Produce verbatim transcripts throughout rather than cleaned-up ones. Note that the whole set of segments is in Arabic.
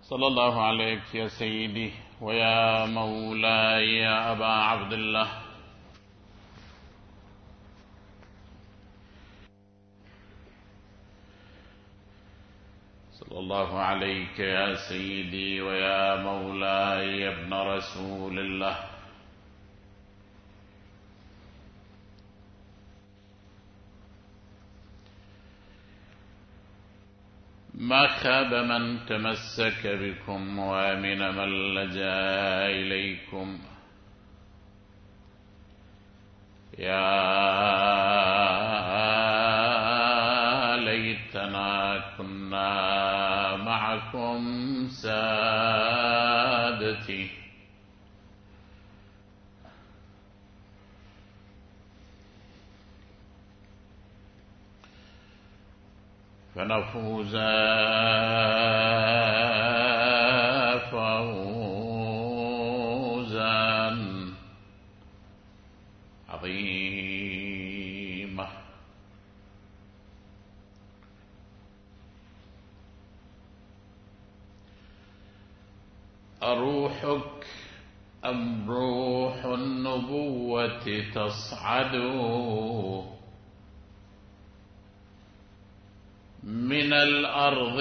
صلى الله عليك يا سيدي ويا مولاي يا أبا عبد الله. صلى الله عليك يا سيدي ويا مولاي يا ابن رسول الله. ما خاب من تمسك بكم وامن من لجأ إليكم. يا ليتنا كنا معكم سادتي. فنفوز فوزا عظيما. أروحك أم روح النبوة تصعد من الأرض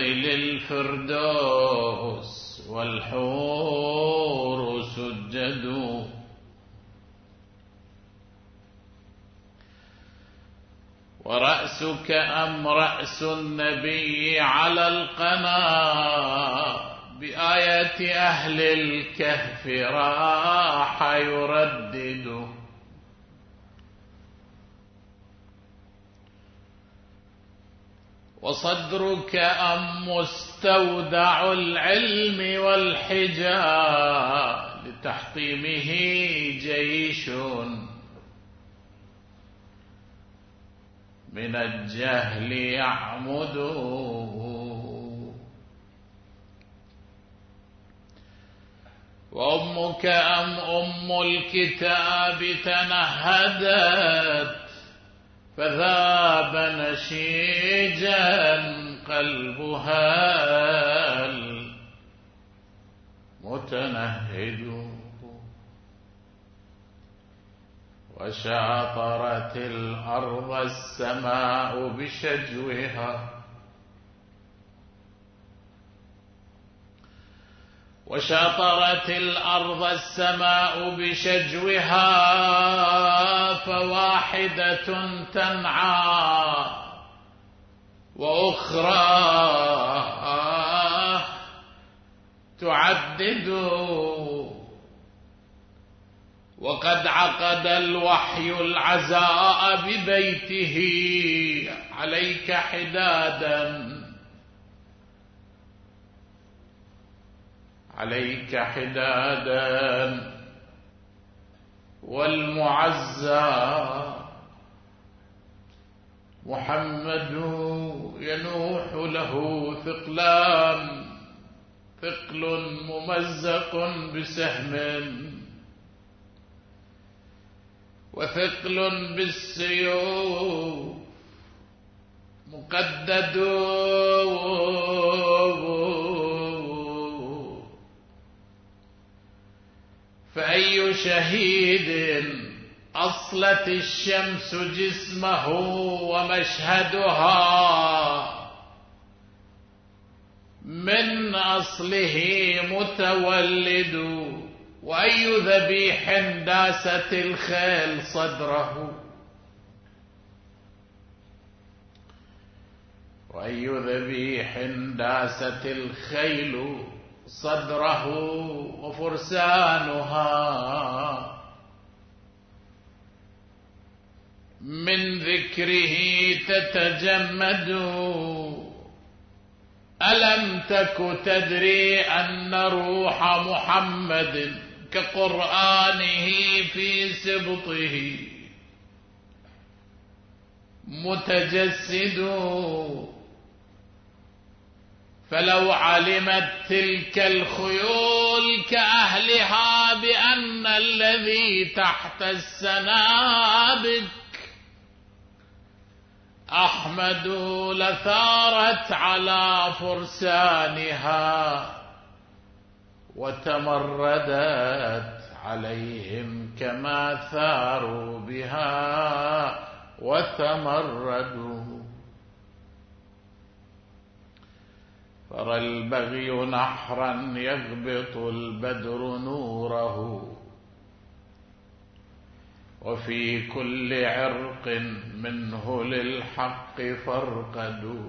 للفردوس والحور سجدوا. ورأسك أم رأس النبي على القنا بآية أهل الكهف راح يردد. وصدرك أم مستودع العلم والحجاب لتحطيمه جيش من الجهل يعمد. وأمك أم أم الكتاب تنهدت فذاب نشيجا قلبها المتنهد. وشاطرت الأرض السماء بشجوها وشاطرت الأرض السماء بشجوها فواحدة تنعى وأخرى تعدد. وقد عقد الوحي العزاء ببيته عليك حدادا عليك حدادا والمعزى محمد ينوح له ثقلان ثقل ممزق بسهم وثقل بالسيوف مقدد. فأي شهيد أصلت الشمس جسمه ومشهدها من أصله متولد. وأي ذبيح داست الخيل صدره وأي ذبيح داست الخيل صدره وفرسانها من ذكره تتجمد. ألم تك تدري أن روح محمد كقرآنه في سبطه متجسد. فلو علمت تلك الخيول كأهلها بأن الذي تحت السنابك أحمد لثارت على فرسانها وتمردت عليهم كما ثاروا بها وتمردوا. فرى البغي نحرا يغبط البدر نوره، وفي كل عرق منه للحق فرقدوا.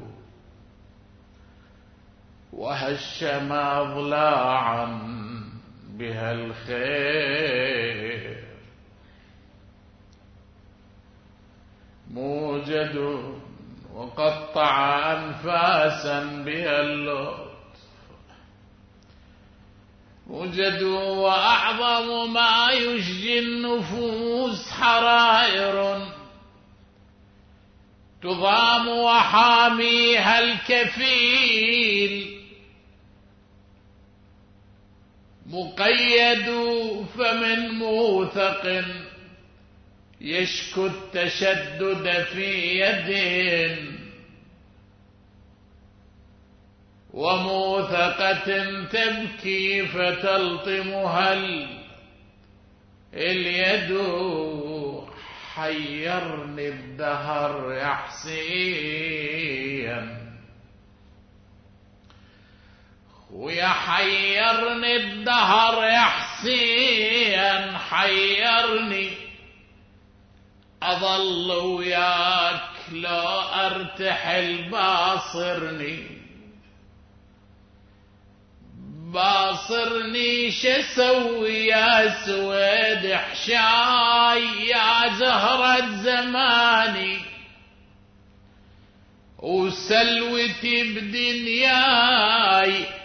وهشم أضلاعا بها الخير موجد، وقطع أنفاسا بها اللطف موجد. وأعظم ما يشجي النفوس حرائر تضام وحاميها الكفيل مقيد. فمن موثق يشكو التشدد في يد، وموثقة تبكي فتلطمها اليد. حيرني الدهر يحسيا ويا حيرني الدهر يحسيا، حيرني أظل وياك لو أرتحل باصرني باصرني شسوي يا سويد حشاي يا زهرة زماني وسلوتي بدنياي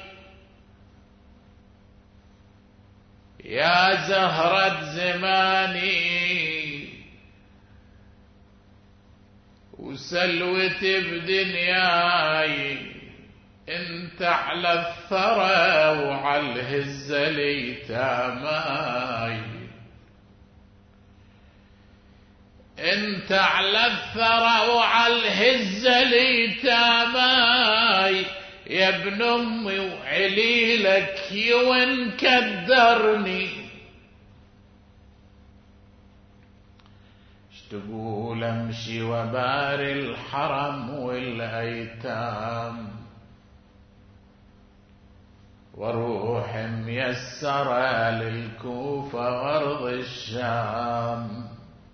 يا زهرة زماني وسلوتي بدنياي. انت على الثرى وعلى الهزة ليتاماي، انت على الثرى وعلى الهزة ليتاماي. يا ابن امي وعليلك يوين كدرني، اش تقول امشي وباري الحرم والايتام، وروح ميسرة للكوفة وارض الشام.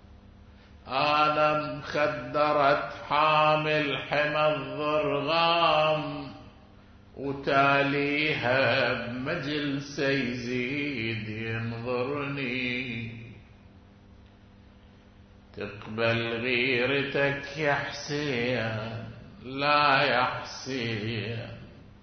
أنا مخدرت حامل حمى الضرغام، وتاليها بمجلس يزيد ينظرني. تقبل غيرتك يا حسين لا يا حسين،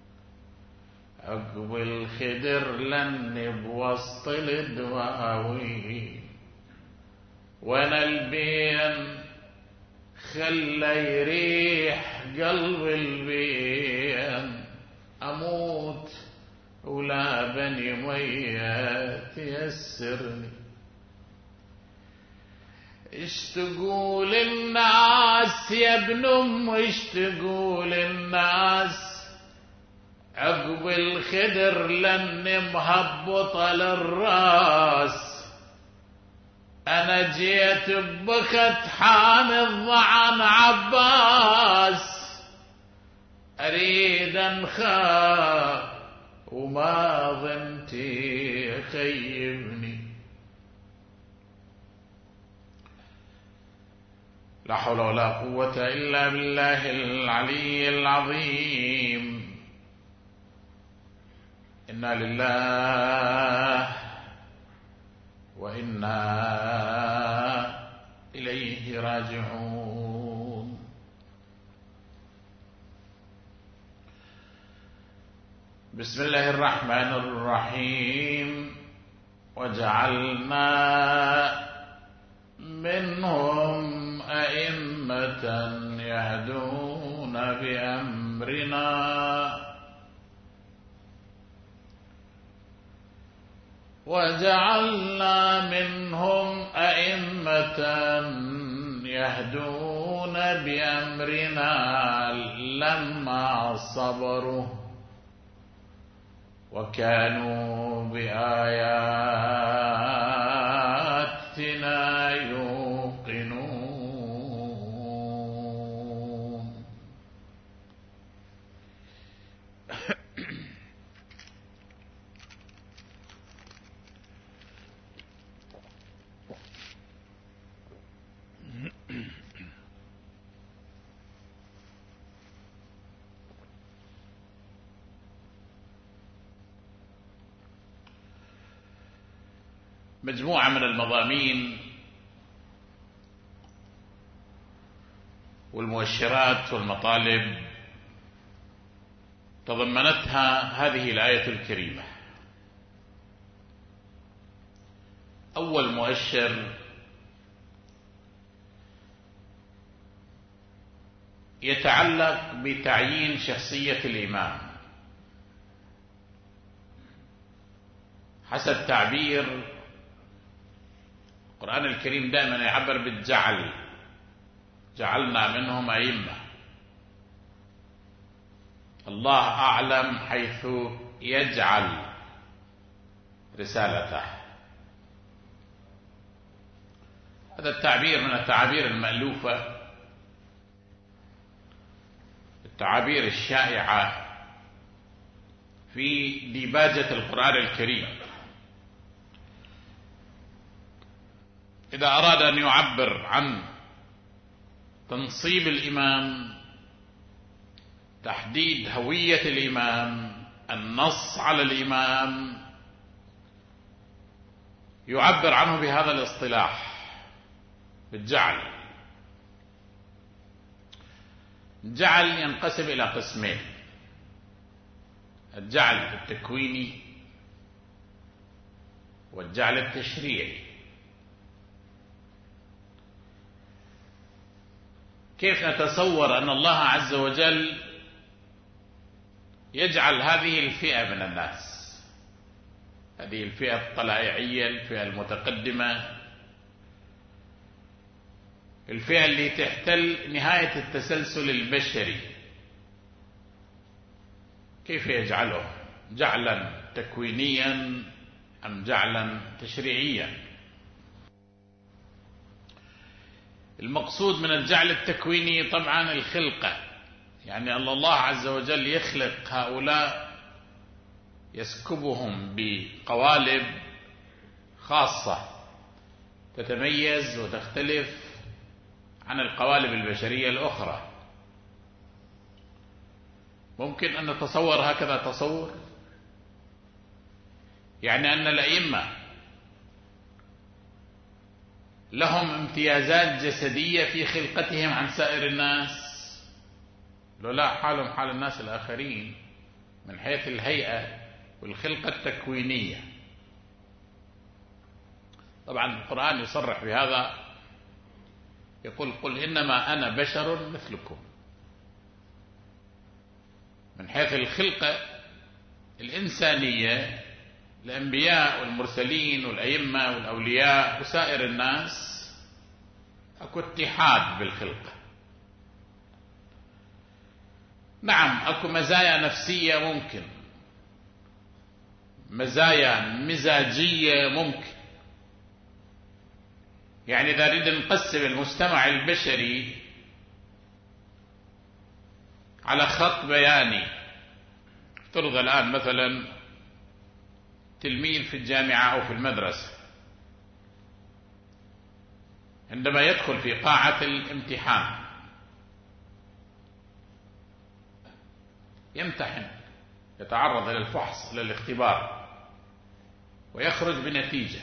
عقب الخدر لني بوسط الدواوي. وانا البين خلى يريح قلب البين، اموت ولا بني مية تيسرني. اش تقول الناس يا ابن ام، اش تقول الناس عقب الخدر لاني مهبطة للراس. انا جيت ببخت حامض عن عباس، اريد انخاف وما ظنتي خيبني. لا حول ولا قوة الا بالله العلي العظيم. إنا لله وإنا إليه راجعون. بسم الله الرحمن الرحيم. وجعلنا منهم أئمة يهدون بأمرنا وجعلنا منهم أئمة يهدون بأمرنا لما صبروا وكانوا بآياتنا يوقنون. مجموعة من المضامين والمؤشرات والمطالب تضمنتها هذه الآية الكريمة. أول مؤشر يتعلق بتعيين شخصية الإمام حسب تعبير القرآن الكريم. دائما يعبر بالجعل، جعلنا منهم أئمة. الله أعلم حيث يجعل رسالته. هذا التعبير من التعابير المألوفة، التعابير الشائعة في ديباجة القرآن الكريم. إذا أراد أن يعبر عن تنصيب الإمام، تحديد هوية الإمام، النص على الإمام، يعبر عنه بهذا الاصطلاح بالجعل. الجعل ينقسم إلى قسمين: الجعل التكويني والجعل التشريعي. كيف نتصور أن الله عز وجل يجعل هذه الفئة من الناس، هذه الفئة الطلائعية، الفئة المتقدمة، الفئة اللي تحتل نهاية التسلسل البشري، كيف يجعله جعلا تكوينيا أم جعلا تشريعيا؟ المقصود من الجعل التكويني طبعا الخلقة، يعني أن الله عز وجل يخلق هؤلاء، يسكبهم بقوالب خاصة تتميز وتختلف عن القوالب البشرية الأخرى. ممكن أن نتصور هكذا تصور، يعني أن الأئمة لهم امتيازات جسدية في خلقتهم عن سائر الناس، لو لا حالهم حال الناس الآخرين من حيث الهيئة والخلقة التكوينية. طبعا القرآن يصرح بهذا، يقول: قل إنما أنا بشر مثلكم. من حيث الخلقة الإنسانية، الأنبياء والمرسلين والأئمة والأولياء وسائر الناس أكو اتحاد بالخلقة. نعم أكو مزايا نفسية ممكن، مزايا مزاجية ممكن. يعني إذا نريد نقسم المجتمع البشري على خط بياني، افترض الآن مثلا تلميذ في الجامعة أو في المدرسة، عندما يدخل في قاعة الامتحان يمتحن، يتعرض إلى الفحص، إلى الاختبار، ويخرج بنتيجة.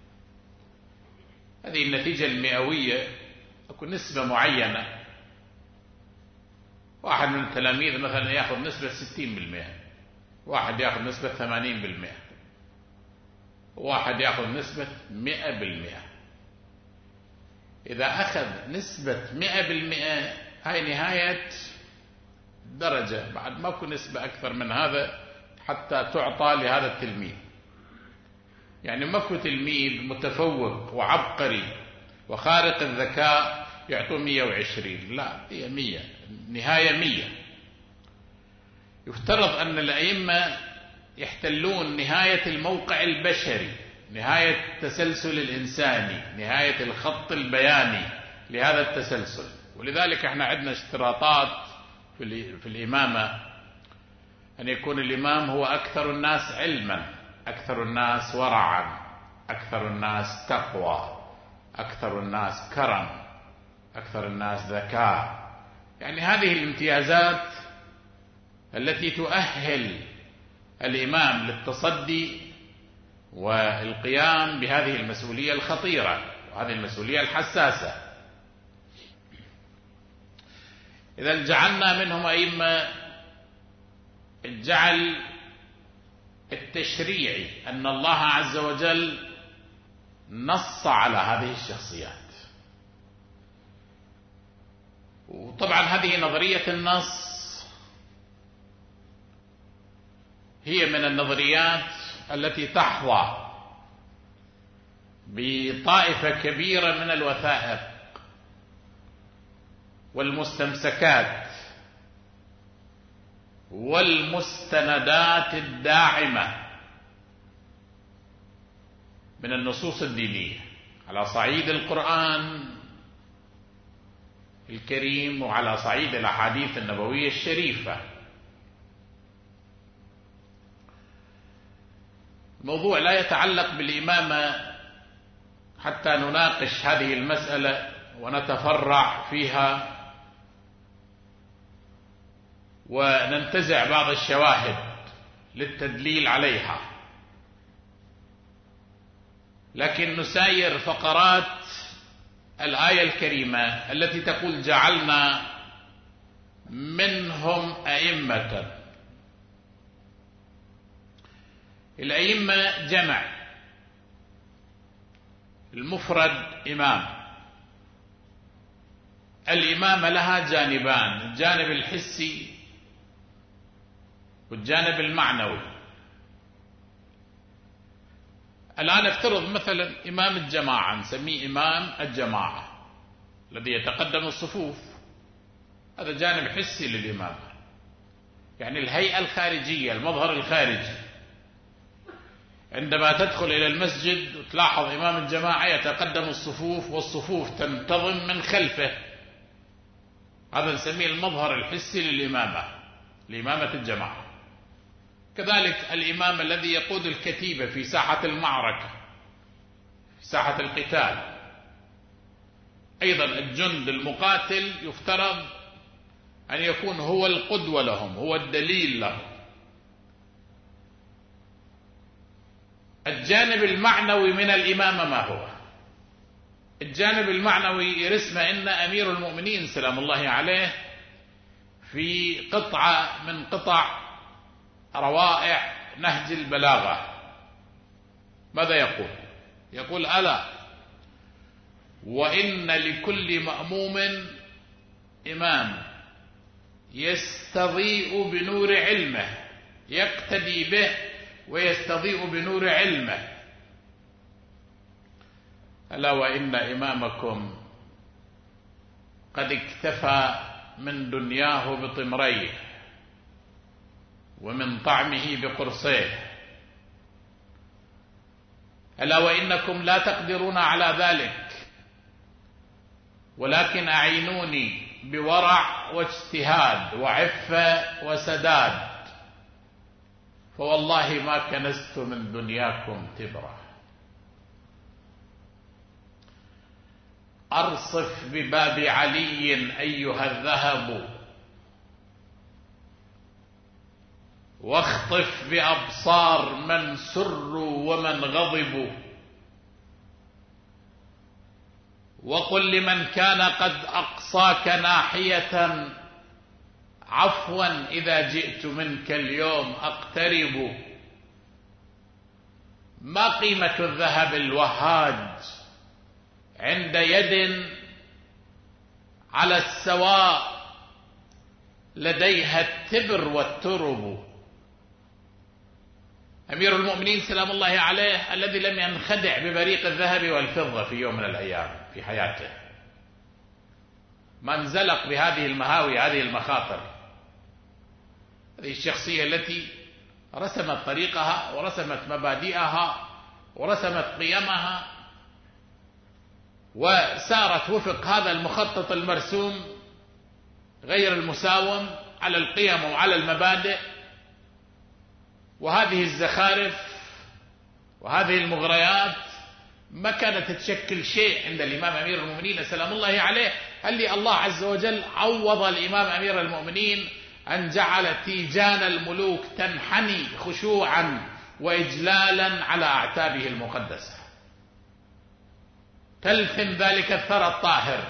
هذه النتيجة المئوية تكون نسبة معينة. واحد من التلاميذ مثلا يأخذ نسبة ستين بالمئة، واحد يأخذ نسبة ثمانين بالمئة، واحد يأخذ نسبة مئة بالمئة. إذا أخذ نسبة مئة بالمئة هاي نهاية درجة، بعد ما يكون نسبة أكثر من هذا حتى تعطى لهذا التلميذ. يعني ما يكون تلميذ متفوق وعبقري وخارق الذكاء يعطوه مئة وعشرين، لا، هي مئة، نهاية مئة. يفترض أن الأئمة يحتلون نهاية الموقع البشري، نهاية التسلسل الإنساني، نهاية الخط البياني لهذا التسلسل. ولذلك احنا عندنا اشتراطات في الإمامة، أن يكون الإمام هو أكثر الناس علما، أكثر الناس ورعا، أكثر الناس تقوى، أكثر الناس كرم، أكثر الناس ذكاء. يعني هذه الامتيازات التي تؤهل الإمام للتصدي والقيام بهذه المسؤولية الخطيرة وهذه المسؤولية الحساسة. إذا جعلنا منهم أئمة، الجعل التشريعي أن الله عز وجل نص على هذه الشخصيات. وطبعا هذه نظرية النص هي من النظريات التي تحظى بطائفة كبيرة من الوثائق والمستمسكات والمستندات الداعمة من النصوص الدينية على صعيد القرآن الكريم وعلى صعيد الأحاديث النبوية الشريفة. الموضوع لا يتعلق بالإمامة حتى نناقش هذه المسألة ونتفرع فيها وننتزع بعض الشواهد للتدليل عليها، لكن نساير فقرات الآية الكريمة التي تقول جعلنا منهم أئمة. الأئمة جمع، المفرد إمام. الإمامة لها جانبان، الجانب الحسي والجانب المعنوي. الآن افترض مثلا إمام الجماعة، نسميه إمام الجماعة الذي يتقدم الصفوف، هذا جانب حسي للإمامة، يعني الهيئة الخارجية، المظهر الخارجي. عندما تدخل إلى المسجد وتلاحظ إمام الجماعة يتقدم الصفوف والصفوف تنتظم من خلفه، هذا نسميه المظهر الحسي للإمامة، لإمامة الجماعة. كذلك الإمام الذي يقود الكتيبة في ساحة المعركة، في ساحة القتال، أيضا الجند المقاتل يفترض أن يكون هو القدوة لهم، هو الدليل لهم. الجانب المعنوي من الإمامة ما هو؟ الجانب المعنوي يرسم إن أمير المؤمنين سلام الله عليه في قطعة من قطع روائع نهج البلاغة ماذا يقول؟ يقول ألا وإن لكل مأموم إمام يستضيء بنور علمه، يقتدي به ويستضيء بنور علمه. ألا وإن إمامكم قد اكتفى من دنياه بطمريه ومن طعمه بقرصيه. ألا وإنكم لا تقدرون على ذلك، ولكن أعينوني بورع واجتهاد وعفة وسداد، فوالله ما كنست من دنياكم تبرة. أرصف بباب علي أيها الذهب، واخطف بأبصار من سروا ومن غضبوا، وقل لمن كان قد أقصاك ناحية عفوا إذا جئت منك اليوم أقترب. ما قيمة الذهب الوهاج عند يد على السواء لديها التبر والترب. أمير المؤمنين سلام الله عليه الذي لم ينخدع ببريق الذهب والفضة في يوم من الأيام في حياته، ما انزلق بهذه المهاوي، هذه المخاطر، هذه الشخصية التي رسمت طريقها ورسمت مبادئها ورسمت قيمها، وسارت وفق هذا المخطط المرسوم غير المساوم على القيم وعلى المبادئ. وهذه الزخارف وهذه المغريات ما كانت تشكل شيء عند الإمام أمير المؤمنين سلام الله عليه. هل لي الله عز وجل عوض الإمام أمير المؤمنين أن جعل تيجان الملوك تنحني خشوعا وإجلالا على أعتابه المقدسة، تلثم ذلك الثرى الطاهر،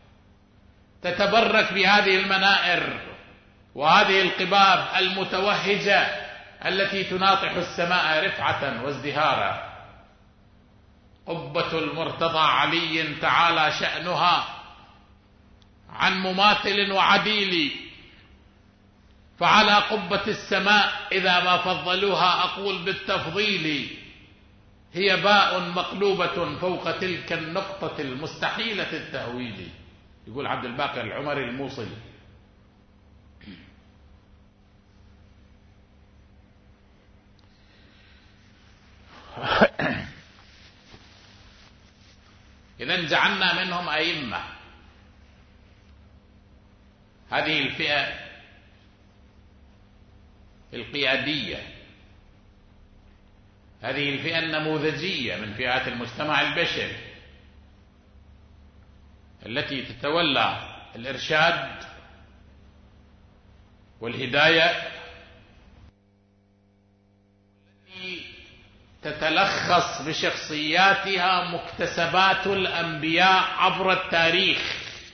تتبرك بهذه المنائر وهذه القباب المتوهجة التي تناطح السماء رفعة وازدهارا. قبة المرتضى علي تعالى شأنها عن مماثل وعديل، فعلى قبة السماء إذا ما فضلوها أقول بالتفضيل، هي باء مقلوبة فوق تلك النقطة المستحيلة التأويل. يقول عبد الباقي العمري الموصلي. إذن جعلنا منهم أئمة. هذه الفئة القيادية، هذه الفئة النموذجية من فئات المجتمع البشري التي تتولى الإرشاد والهداية، والتي تتلخص بشخصياتها مكتسبات الأنبياء عبر التاريخ.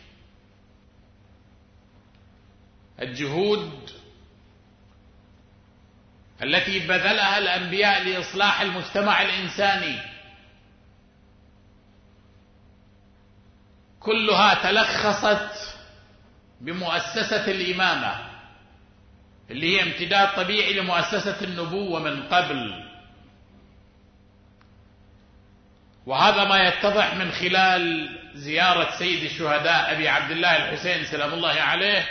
الجهود التي بذلها الأنبياء لإصلاح المجتمع الإنساني كلها تلخصت بمؤسسة الإمامة اللي هي امتداد طبيعي لمؤسسة النبوة من قبل. وهذا ما يتضح من خلال زيارة سيد الشهداء أبي عبد الله الحسين سلام الله عليه،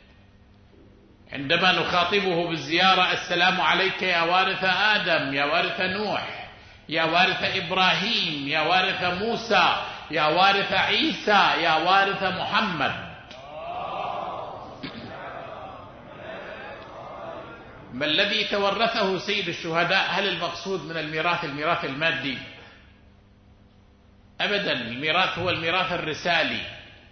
عندما نخاطبه بالزيارة: السلام عليك يا وارث آدم، يا وارث نوح، يا وارث إبراهيم، يا وارث موسى، يا وارث عيسى، يا وارث محمد. ما الذي تورثه سيد الشهداء؟ هل المقصود من الميراث الميراث المادي؟ أبدا، الميراث هو الميراث الرسالي.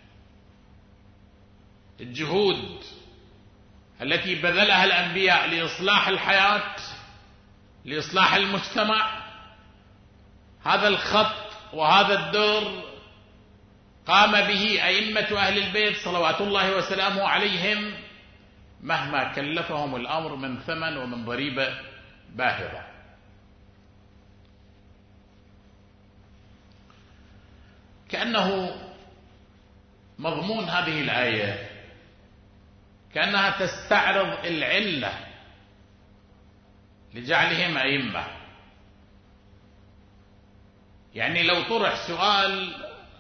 الجهود التي بذلها الأنبياء لإصلاح الحياة، لإصلاح المجتمع، هذا الخط وهذا الدور قام به أئمة أهل البيت صلوات الله وسلامه عليهم، مهما كلفهم الأمر من ثمن ومن ضريبة باهظة. كأنه مضمون هذه الآية كأنها تستعرض العلة لجعلهم أئمة. يعني لو طرح سؤال: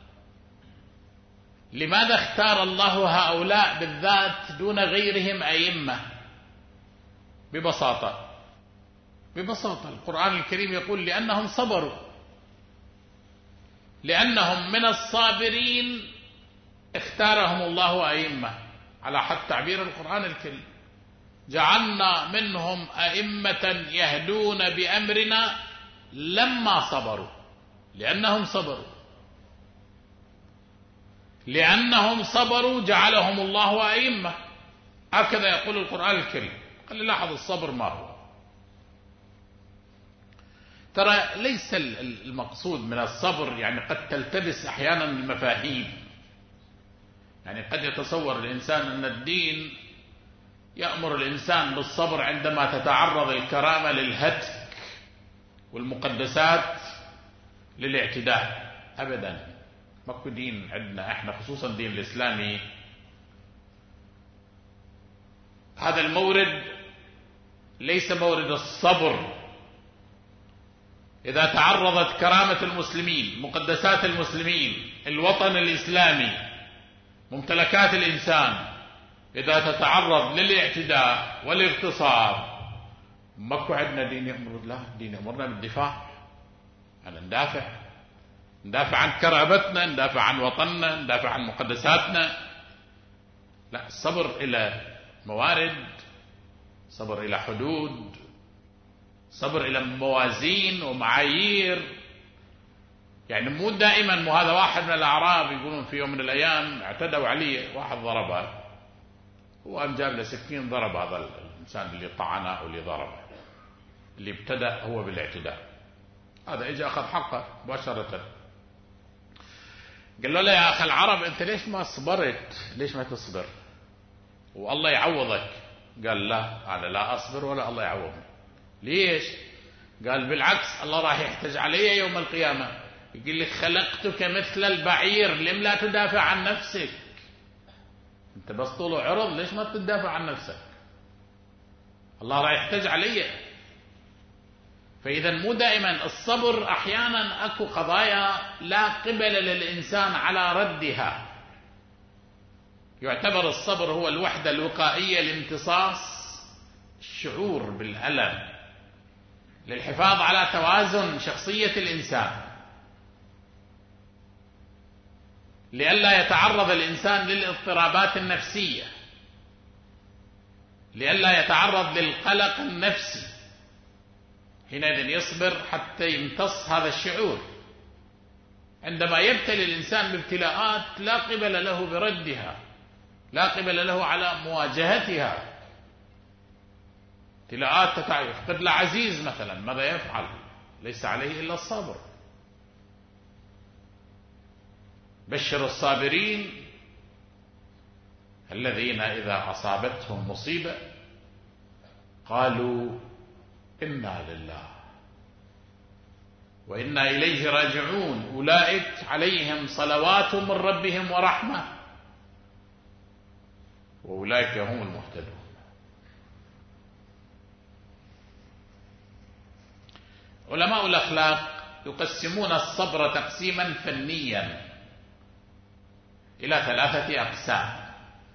لماذا اختار الله هؤلاء بالذات دون غيرهم أئمة؟ ببساطة ببساطة القرآن الكريم يقول: لأنهم صبروا، لأنهم من الصابرين اختارهم الله أئمة، على حد تعبير القرآن الكريم: جعلنا منهم أئمة يهدون بأمرنا لما صبروا. لأنهم صبروا، لأنهم صبروا جعلهم الله أئمة. هكذا يقول القرآن الكريم. خلي لاحظ الصبر ما هو. ترى ليس المقصود من الصبر، يعني قد تلتبس أحيانا المفاهيم. يعني قد يتصور الإنسان أن الدين يأمر الإنسان بالصبر عندما تتعرض الكرامة للهتك والمقدسات للاعتداء. أبدا، ماكو دين عندنا احنا، خصوصا الدين الإسلامي، هذا المورد ليس مورد الصبر. إذا تعرضت كرامة المسلمين، مقدسات المسلمين، الوطن الإسلامي، ممتلكات الإنسان، إذا تتعرض للاعتداء والاغتصاب ماكو عندنا دين يأمر، لا، دين يأمرنا بالدفاع، أنا ندافع ندافع عن كرامتنا، ندافع عن وطننا، ندافع عن مقدساتنا. لا، الصبر إلى موارد، صبر إلى حدود، صبر إلى موازين ومعايير. يعني مو دائما، مو هذا واحد من الأعراب يقولون في يوم من الأيام اعتدوا عليه، واحد ضربه، هو قام جاب له سكين ضرب هذا الإنسان اللي طعنه أو اللي ضربه، اللي ابتدأ هو بالاعتداء، هذا إجا أخذ حقه مباشرة. قال له لا يا أخي العرب، أنت ليش ما صبرت؟ ليش ما تصبر والله يعوضك؟ قال لا، أنا لا أصبر ولا الله يعوضني. ليش؟ قال بالعكس، الله راح يحتج علي يوم القيامة، يقول لك خلقتك مثل البعير، لم لا تدافع عن نفسك؟ أنت بس طول عرض، ليش ما تدافع عن نفسك؟ الله راح يحتج علي. فإذا مو دائما الصبر، أحيانا أكو قضايا لا قبل للإنسان على ردها. يعتبر الصبر هو الوحدة الوقائية لامتصاص الشعور بالألم، للحفاظ على توازن شخصية الإنسان، لئلا يتعرض الإنسان للاضطرابات النفسية، لئلا يتعرض للقلق النفسي. حينئذ يصبر حتى يمتص هذا الشعور. عندما يبتلي الإنسان بابتلاءات لا قبل له بردها، لا قبل له على مواجهتها، ابتلاءات يفقد له عزيز مثلا، ماذا يفعل؟ ليس عليه إلا الصبر. بشر الصابرين الذين إذا أصابتهم مصيبة قالوا إنا لله وإنا إليه راجعون أولئك عليهم صلوات من ربهم ورحمة وأولئك هم المهتدون. علماء الأخلاق يقسمون الصبر تقسيما فنيا إلى ثلاثة أقسام: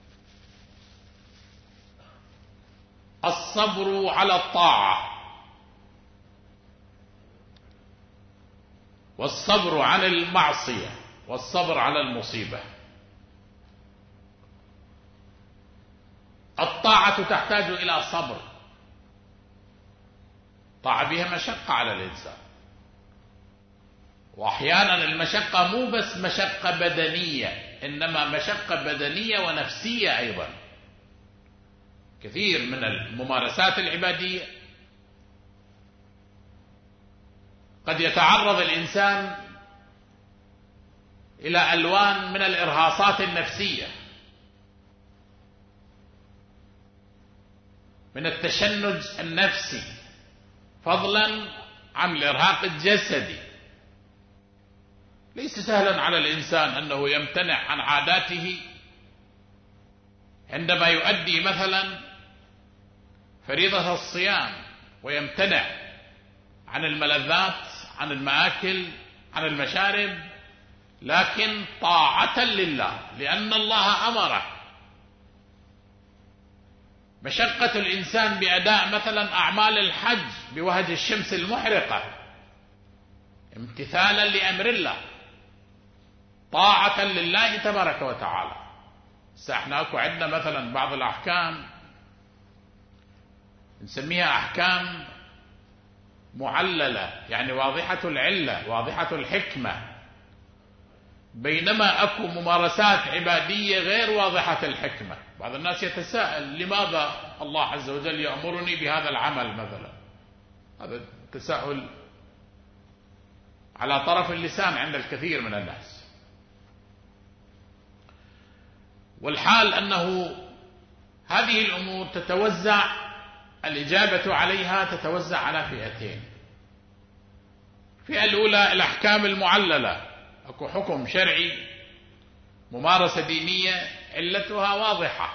الصبر على الطاعة، والصبر عن المعصية، والصبر على المصيبة. الطاعة تحتاج إلى صبر، طاعة بها مشقة على الإنسان، وأحيانا المشقة مو بس مشقة بدنية، إنما مشقة بدنية ونفسية أيضا. كثير من الممارسات العبادية قد يتعرض الإنسان إلى ألوان من الإرهاصات النفسية، من التشنج النفسي، فضلا عن الإرهاق الجسدي. ليس سهلا على الإنسان أنه يمتنع عن عاداته عندما يؤدي مثلا فريضة الصيام، ويمتنع عن الملذات، عن المآكل، عن المشارب، لكن طاعة لله لأن الله أمره. مشقة الإنسان بأداء مثلا أعمال الحج بوهج الشمس المحرقة امتثالا لأمر الله، طاعة لله تبارك وتعالى. احنا اكو عندنا مثلا بعض الأحكام نسميها أحكام معللة، يعني واضحة العلة، واضحة الحكمة، بينما أكو ممارسات عبادية غير واضحة الحكمة. بعض الناس يتساءل لماذا الله عز وجل يأمرني بهذا العمل مثلا. هذا التساؤل على طرف اللسان عند الكثير من الناس، والحال أنه هذه الأمور تتوزع، الإجابة عليها تتوزع على فئتين. الفئة الأولى الأحكام المعللة، أكو حكم شرعي، ممارسة دينية علتها واضحة،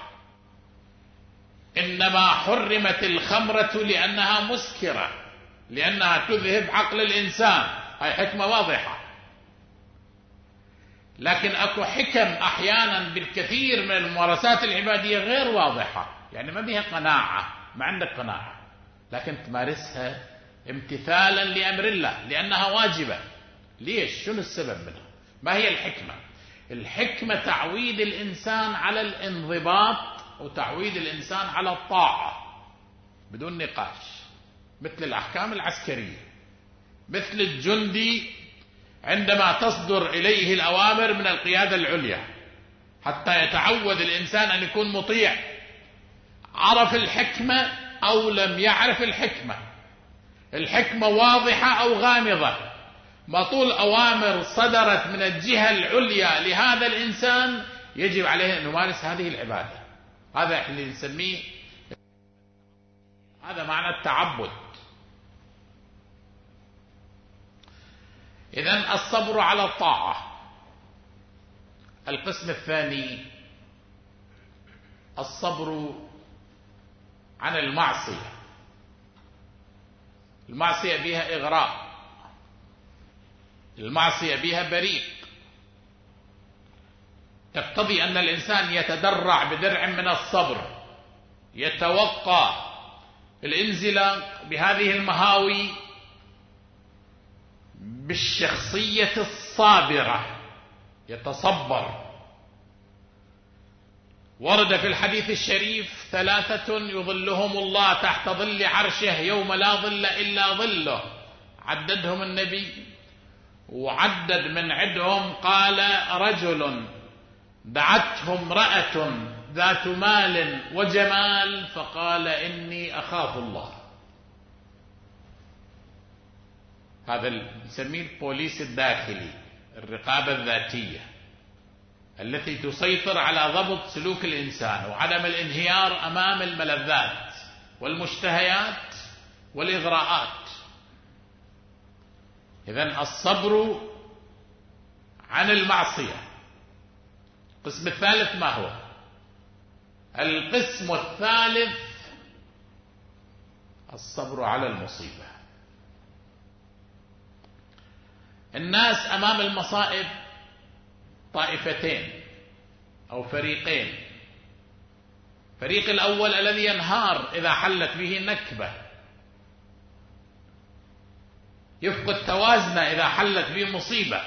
إنما حرمت الخمرة لأنها مسكرة، لأنها تذهب عقل الإنسان، هاي حكمة واضحة. لكن أكو حكم أحيانا بالكثير من الممارسات العبادية غير واضحة، يعني ما بها قناعة، ما عندك قناعة، لكن تمارسها امتثالا لأمر الله لأنها واجبة. ليش؟ شنو السبب منها؟ ما هي الحكمة؟ الحكمة تعويد الإنسان على الانضباط وتعويد الإنسان على الطاعة بدون نقاش، مثل الأحكام العسكرية، مثل الجندي عندما تصدر إليه الأوامر من القيادة العليا حتى يتعود الإنسان أن يكون مطيع، عرف الحكمة أو لم يعرف الحكمة، الحكمة واضحة أو غامضة، ما طول أوامر صدرت من الجهة العليا لهذا الإنسان يجب عليه أن يمارس هذه العبادة. هذا اللي نسميه، هذا معنى التعبد. إذن الصبر على الطاعة. القسم الثاني الصبر عن المعصية. المعصية بها إغراء، المعصية بها بريق، تقتضي أن الإنسان يتدرع بدرع من الصبر، يتوقع الانزلاق بهذه المهاوي بالشخصية الصابرة، يتصبر. ورد في الحديث الشريف ثلاثة يظلهم الله تحت ظل عرشه يوم لا ظل إلا ظله، عددهم النبي وعدد من عدهم قال رجل دعته امرأة ذات مال وجمال فقال إني أخاف الله. هذا نسميه البوليس الداخلي، الرقابة الذاتية التي تسيطر على ضبط سلوك الإنسان وعدم الانهيار أمام الملذات والمشتهيات والإغراءات. إذن الصبر عن المعصية. القسم الثالث ما هو؟ القسم الثالث الصبر على المصيبة. الناس أمام المصائب طائفتين أو فريقين. فريق الأول الذي ينهار إذا حلت به نكبة، يفقد توازنه إذا حلت به مصيبة.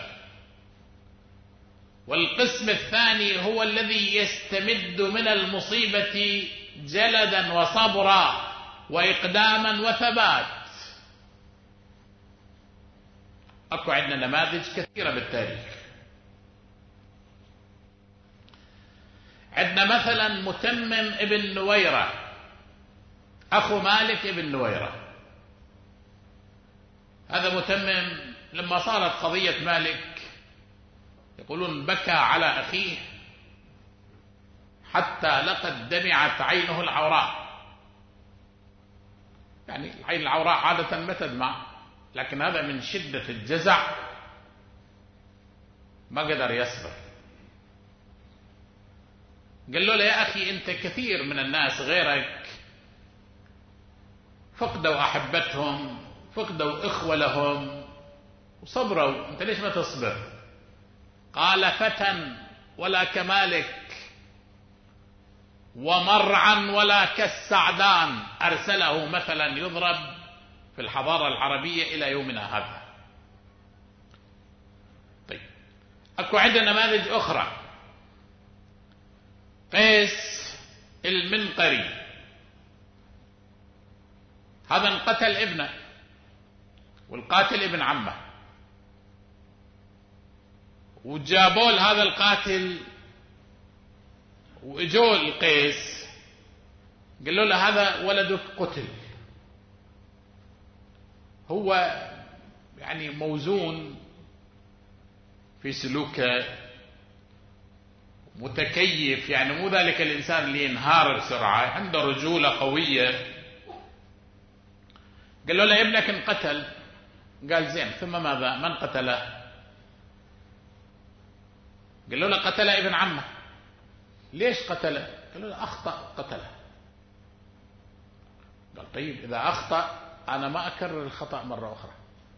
والقسم الثاني هو الذي يستمد من المصيبة جلدا وصبرا وإقداما وثبات. أكو عندنا نماذج كثيرة بالتاريخ. عندنا مثلا متمم ابن نويرة أخو مالك ابن نويرة. هذا متمم لما صارت قضية مالك يقولون بكى على أخيه حتى لقد دمعت عينه العوراء. يعني العين العوراء عادة ما تدمع، لكن هذا من شدة الجزع ما قدر يصبر. قال له يا أخي أنت كثير من الناس غيرك فقدوا أحبتهم، فقدوا إخوة لهم وصبروا، أنت ليش ما تصبر؟ قال فتى ولا كمالك ومرعا ولا كالسعدان أرسله مثلا يضرب في الحضارة العربية إلى يومنا هذا. طيب أكو عندنا نماذج أخرى. قيس المنقري هذا انقتل ابنه والقاتل ابن عمه، وجابوا هذا القاتل واجوا القيس قالوا له هذا ولدك قتل. هو يعني موزون في سلوكه، متكيف، يعني مو ذلك الإنسان اللي ينهار بسرعة، عنده رجولة قوية. قالوا له ابنك انقتل. قال زين ثم ماذا؟ من قتله؟ قالوا له قتل ابن عمه. ليش قتله؟ قالوا له أخطأ قتله. قال طيب إذا أخطأ أنا ما أكرر الخطأ مرة أخرى.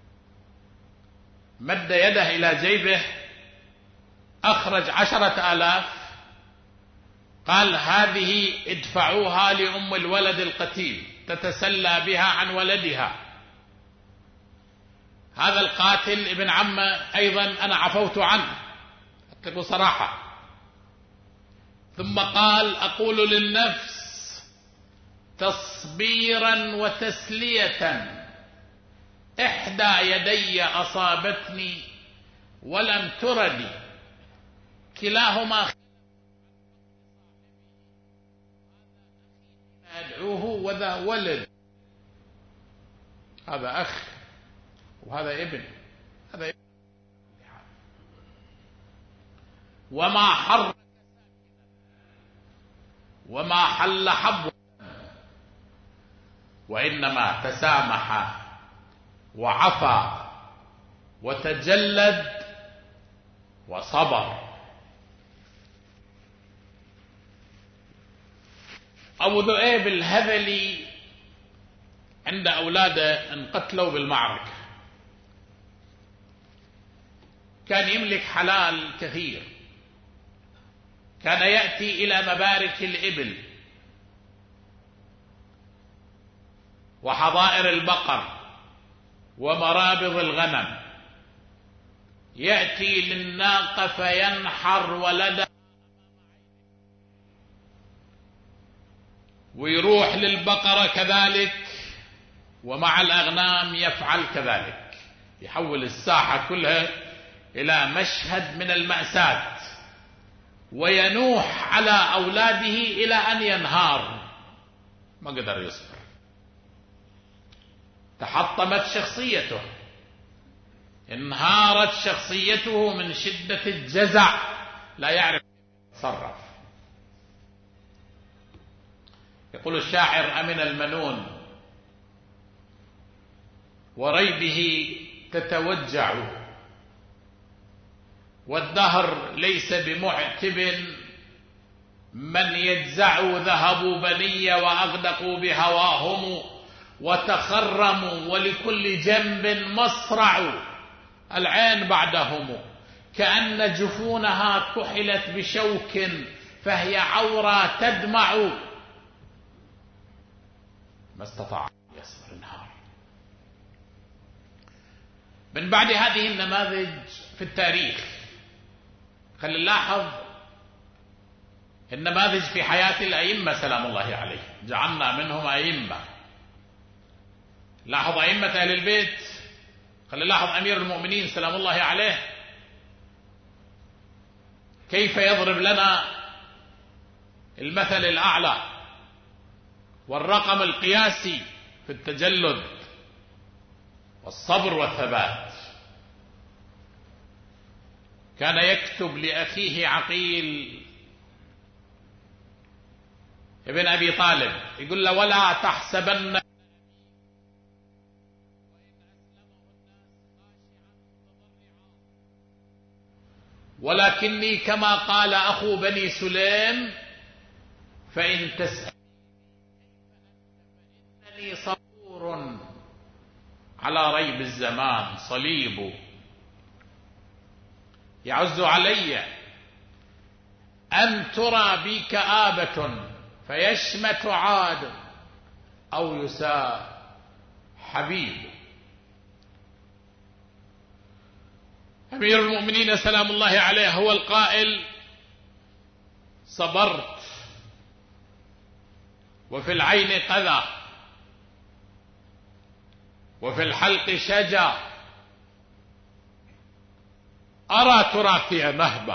مد يده إلى جيبه أخرج عشرة آلاف، قال هذه ادفعوها لأم الولد القتيل. تتسلى بها عن ولدها. هذا القاتل ابن عمه أيضا أنا عفوت عنه أتقوا صراحة. ثم قال: أقول للنفس تصبيرا وتسلية، إحدى يدي أصابتني ولم تردي، كلاهما أدعوه وذا ولد. هذا أخ وهذا ابن، هذا ابن. وما حر وما حل حب، وإنما تسامح وعفى وتجلد وصبر. أبو ذؤيب الهذلي عند أولاده انقتلوا بالمعركة، كان يملك حلال كثير، كان يأتي إلى مبارك الإبل وحظائر البقر ومرابض الغنم، يأتي للناقة فينحر ولدها، ويروح للبقرة كذلك، ومع الأغنام يفعل كذلك، يحول الساحة كلها إلى مشهد من المأساة، وينوح على أولاده إلى أن ينهار، ما قدر يصبر، تحطمت شخصيته، انهارت شخصيته من شدة الجزع، لا يعرف يتصرف. يقول الشاعر: أمن المنون وريبه تتوجع، والدهر ليس بمعتب، من يجزع ذهبوا بني وأغدقوا بهواهم، وتخرموا ولكل جنب مصرع، العين بعدهم، كأن جفونها كحلت بشوك فهي عورى تدمع، ما استطاع يصبر النهار. من بعد هذه النماذج في التاريخ خلينا نلاحظ النماذج في حياة الأئمة سلام الله عليه، جعلنا منهم أئمة. لاحظ أئمة أهل البيت، خلينا نلاحظ أمير المؤمنين سلام الله عليه كيف يضرب لنا المثل الأعلى والرقم القياسي في التجلد والصبر والثبات. كان يكتب لأخيه عقيل ابن أبي طالب، يقول له: ولا تحسبن ولكني كما قال أخو بني سليم، فإن تسأل فإنني صبور على ريب الزمان صليب، يعز علي أن ترى بي كآبة فيشمت عاد أو يساء حبيب. أمير المؤمنين سلام الله عليه هو القائل: صبرت وفي العين قذى وفي الحلق شجا، أرى تراثي مهبة،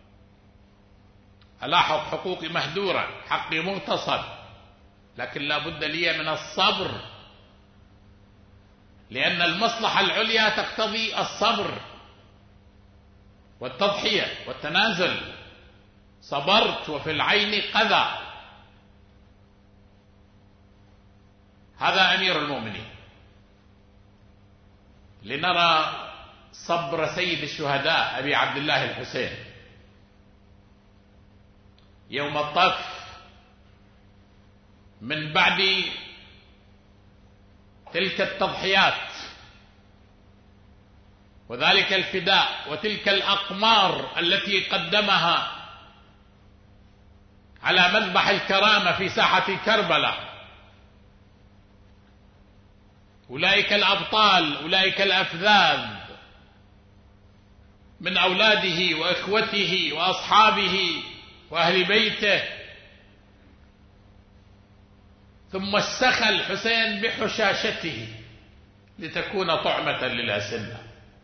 ألاحظ حقوقي مهدورة، حقي مغتصب، لكن لا بد لي من الصبر، لأن المصلحة العليا تقتضي الصبر والتضحية والتنازل. صبرت وفي العين قذى، هذا أمير المؤمنين. لنرى صبر سيد الشهداء أبي عبد الله الحسين يوم الطف، من بعد تلك التضحيات وذلك الفداء وتلك الأقمار التي قدمها على مذبح الكرامة في ساحة كربلاء، أولئك الأبطال، أولئك الأفذاذ من أولاده وإخوته وأصحابه وأهل بيته. ثم استخى الحسين بحشاشته لتكون طعمة للأسنة.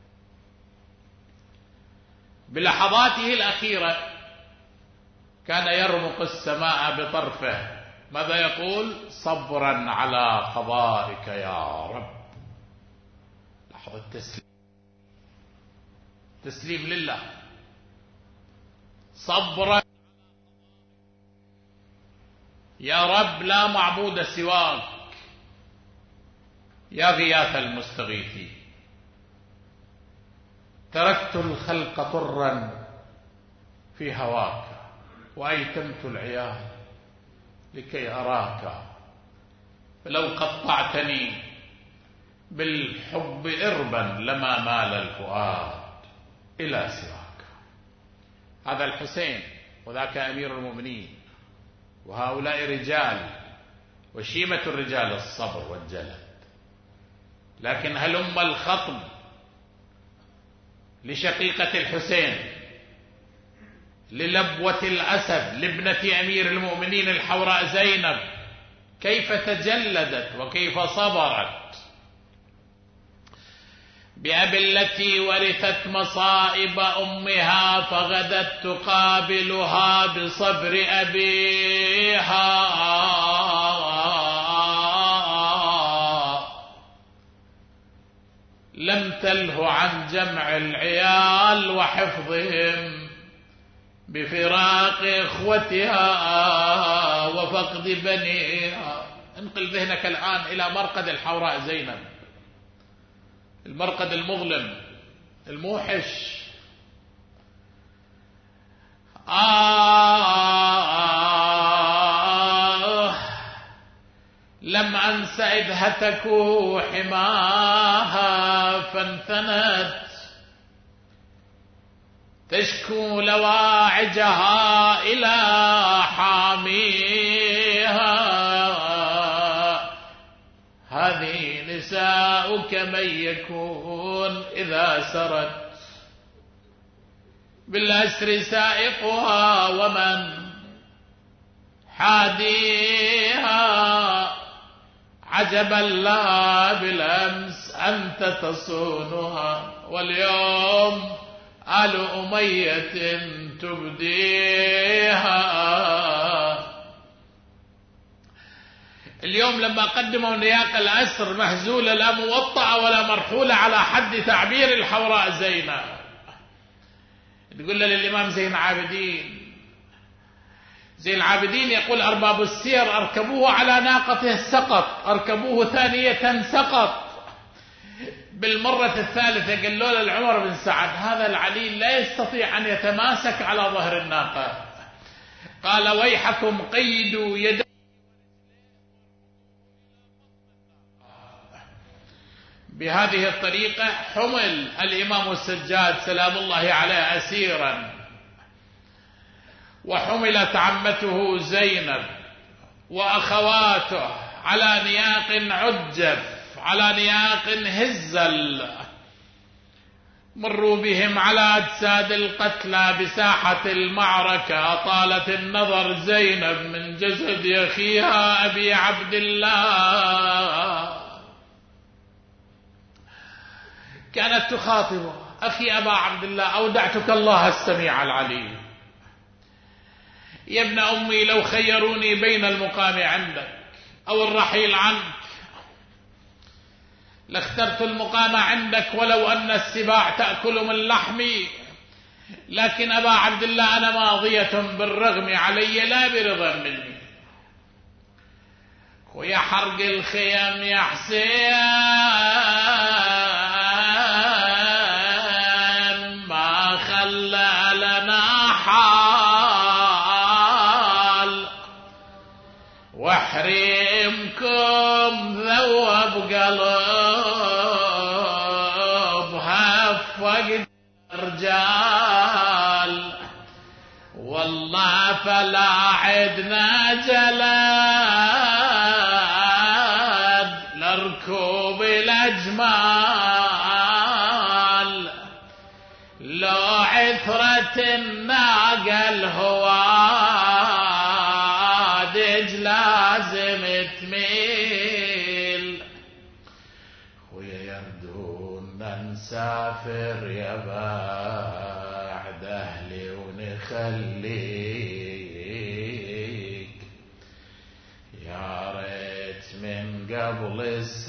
بلحظاته الأخيرة كان يرمق السماء بطرفه، ماذا يقول؟ صبرا على قضائك يا رب. لحظة تسليم، تسليم لله. صبرا يا رب، لا معبود سواك يا غياث المستغيثين. تركت الخلق طرا في هواك وأيتمت العيال لكي أراك، فلو قطعتني بالحب إربا لما مال الفؤاد إلى سواك. هذا الحسين وذاك أمير المؤمنين، وهؤلاء رجال، وشيمة الرجال الصبر والجلد. لكن هلم الخطب لشقيقة الحسين، للبوة الأسد، لابنة أمير المؤمنين الحوراء زينب، كيف تجلدت وكيف صبرت. بأبي التي ورثت مصائب أمها فغدت تقابلها بصبر أبيها. لم تله عن جمع العيال وحفظهم بفراق إخوتها وفقد بنيها. انقل ذهنك الآن إلى مرقد الحوراء زينب، المرقد المظلم الموحش. آه لم أنس إذ هتكوا حماها فانثنت تشكو لواعجها إلى حاميها. هذه نساؤك من يكون إذا سرت بالأسر سائقها ومن حاديها. عجبا لها بالأمس أنت تصونها، واليوم آل أمية تبديها. اليوم لما قدموا نياق الأسر مهزولة لا موطأة ولا مرحولة على حد تعبير الحوراء زينب، تقول له للإمام زين العابدين، زين العابدين يقول أرباب السير أركبوه على ناقته سقط، أركبوه ثانية سقط، بالمرة الثالثة قالوا له لعمر بن سعد هذا العليل لا يستطيع أن يتماسك على ظهر الناقة، قال ويحكم قيدوا يد. بهذه الطريقة حمل الإمام السجاد سلام الله عليه أسيرا، وحملت عمته زينب وأخواته على نياق عجف، على نياق هزل. مروا بهم على أجساد القتلى بساحة المعركة. أطالت النظر زينب من جسد أخيها أبي عبد الله، كانت تخاطبه أخي أبا عبد الله أودعتك الله السميع العليم، يا ابن أمي لو خيروني بين المقام عندك أو الرحيل عنك لاخترت المقام عندك ولو أن السباع تأكل من لحمي، لكن أبا عبد الله أنا ماضية بالرغم علي لا برضا مني. ويا حرق الخيام يا حسين ما خلى لنا حال، واحرمكم ذوب قلبها فقد الرجال، والله فلا عدنا جلاد لركوب مال لو عثرة الناقة الهوادج لازم تميل. خويا يردون نسافر يا بعد أهلي ونخليك، يا ريت من قبل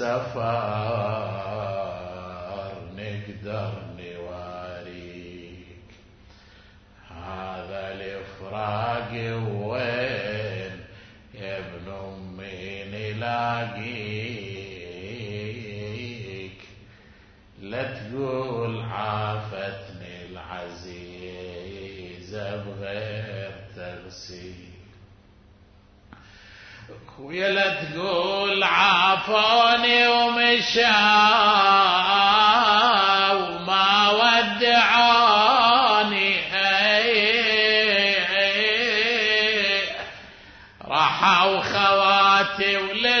السفر نقدر نواريك. هذا الفراق وين يا ابن أمي نلاقيك، لا تقول عافتني العزيزة بغير تغسيل. خويا لا تقول عافوني ومشاو وما ودعوني، راحوا خواتي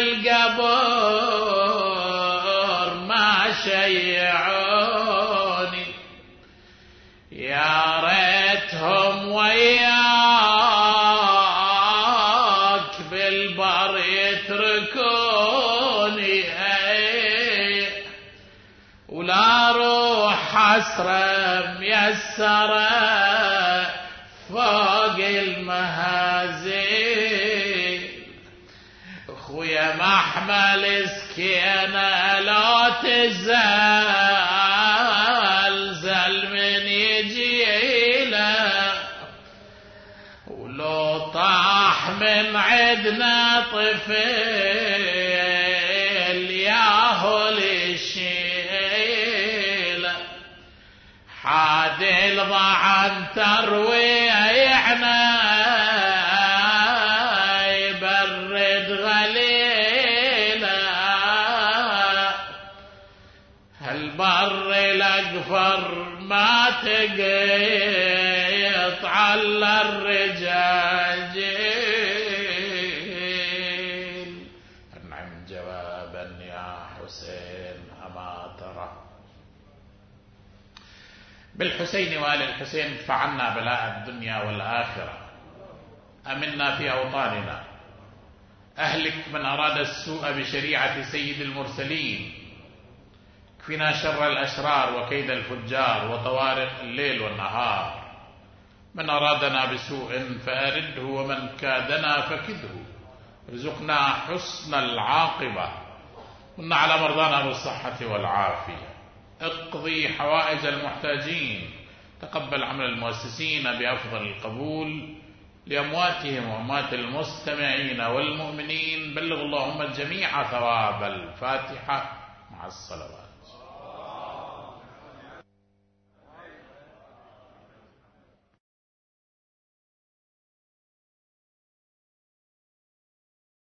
وللقبر ما شيعوني، يا ريتهم وياك بالبر يتركوني، ولا روح حسرة ميسرة فوق المهازيل. خويا محمل سكينة لو تزلزل من يجيله، ولو طاح من عدنا طفل ياهو للشيله، حاد الضعن ترويعنا يبرد غليله، هالبر الأقفر ما تقيط على الرجاجيل. أنعم جوابا يا حسين أما ترى، بالحسين وآل الحسين ادفع عنا بلاء الدنيا والآخرة، أمنا في أوطاننا، أهلك من أراد السوء بشريعة سيد المرسلين، كفنا شر الأشرار وكيد الفجار وطوارق الليل والنهار. من أرادنا بسوء فأرده ومن كادنا فكده، ارزقنا حسن العاقبة، كنا على مرضانا بالصحة والعافية، اقضي حوائج المحتاجين، تقبل عمل المؤسسين بأفضل القبول، لأمواتهم وأموات المستمعين والمؤمنين بلغ اللهم الجميع ثواب الفاتحة مع الصلوات.